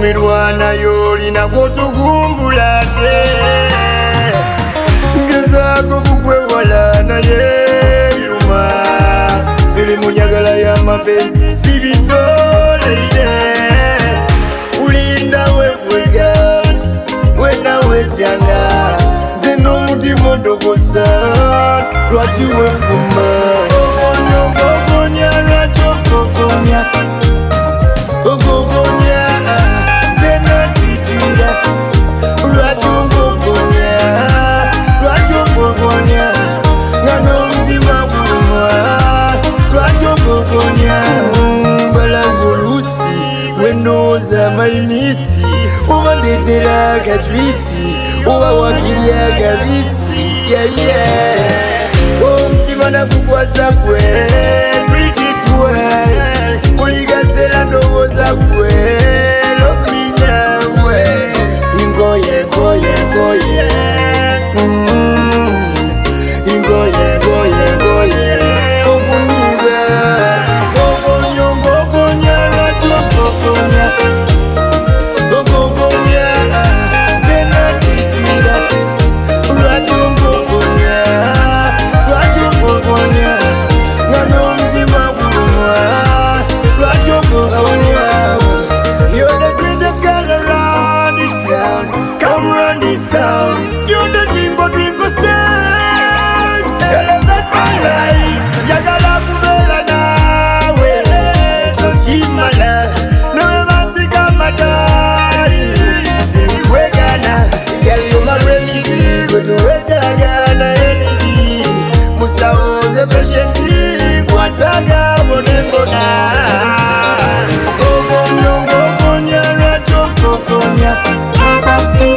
kumirwana yoli na kutugumbulate ngezako kukwewala naye iruma filimu nyagala ya mapenzi sibisoleide ulinda wekwega wena wetyanga zeno mutima ndogosa lwaki wefuma ogonyogogonya lwachogogonya ogogonya zeno titira lwachogogonya lwachogogonya ngano mutima gulumwa lwachogogonya balangolusi wenoza mainisi ubandetera akajwisi uba wakilia kabisi omutima nakugwaza gwe pretty twe uligasera ndowooza gwe lominawe ingoye ngoye ngoye ingoye ngoye ngoye okuniza ogonyongogonya lwajogogonya Stay